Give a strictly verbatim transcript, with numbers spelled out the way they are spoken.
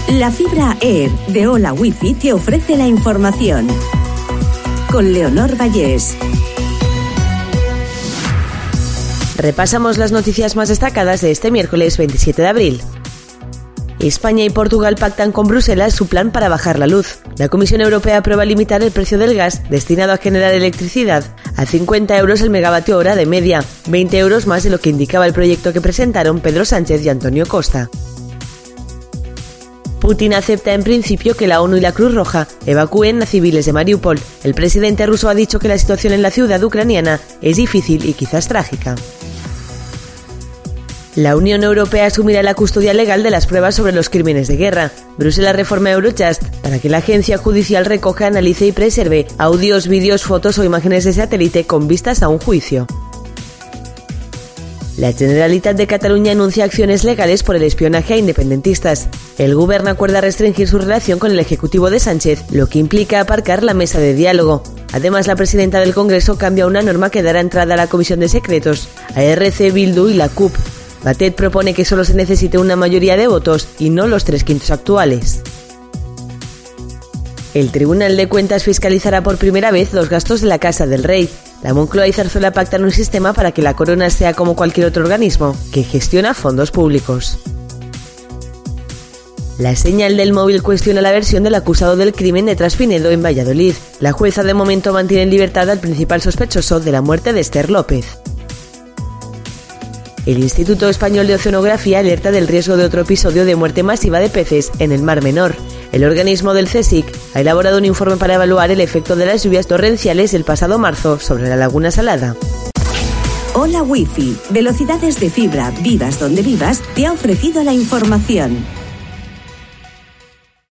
La fibra Air de Hola Wifi te ofrece la información. Con Leonor Vallés. Repasamos las noticias más destacadas de este miércoles veintisiete de abril. España y Portugal pactan con Bruselas su plan para bajar la luz. La Comisión Europea aprueba limitar el precio del gas destinado a generar electricidad a cincuenta euros el megavatio hora de media, veinte euros más de lo que indicaba el proyecto que presentaron Pedro Sánchez y Antonio Costa. Putin acepta en principio que la ONU y la Cruz Roja evacúen a civiles de Mariupol. El presidente ruso ha dicho que la situación en la ciudad ucraniana es difícil y quizás trágica. La Unión Europea asumirá la custodia legal de las pruebas sobre los crímenes de guerra. Bruselas reforma Eurojust para que la agencia judicial recoja, analice y preserve audios, vídeos, fotos o imágenes de satélite con vistas a un juicio. La Generalitat de Cataluña anuncia acciones legales por el espionaje a independentistas. El Govern acuerda restringir su relación con el Ejecutivo de Sánchez, lo que implica aparcar la mesa de diálogo. Además, la presidenta del Congreso cambia una norma que dará entrada a la Comisión de Secretos, a R C, Bildu y la C U P. Batet propone que solo se necesite una mayoría de votos y no los tres quintos actuales. El Tribunal de Cuentas fiscalizará por primera vez los gastos de la Casa del Rey. La Moncloa y Zarzuela pactan un sistema para que la Corona sea como cualquier otro organismo, que gestiona fondos públicos. La Señal del Móvil cuestiona la versión del acusado del crimen de Traspinedo en Valladolid. La jueza de momento mantiene en libertad al principal sospechoso de la muerte de Esther López. El Instituto Español de Oceanografía alerta del riesgo de otro episodio de muerte masiva de peces en el Mar Menor. El organismo del CSIC ha elaborado un informe para evaluar el efecto de las lluvias torrenciales del pasado marzo sobre la Laguna Salada. Hola Wifi, velocidades de fibra, vivas donde vivas, te ha ofrecido la información.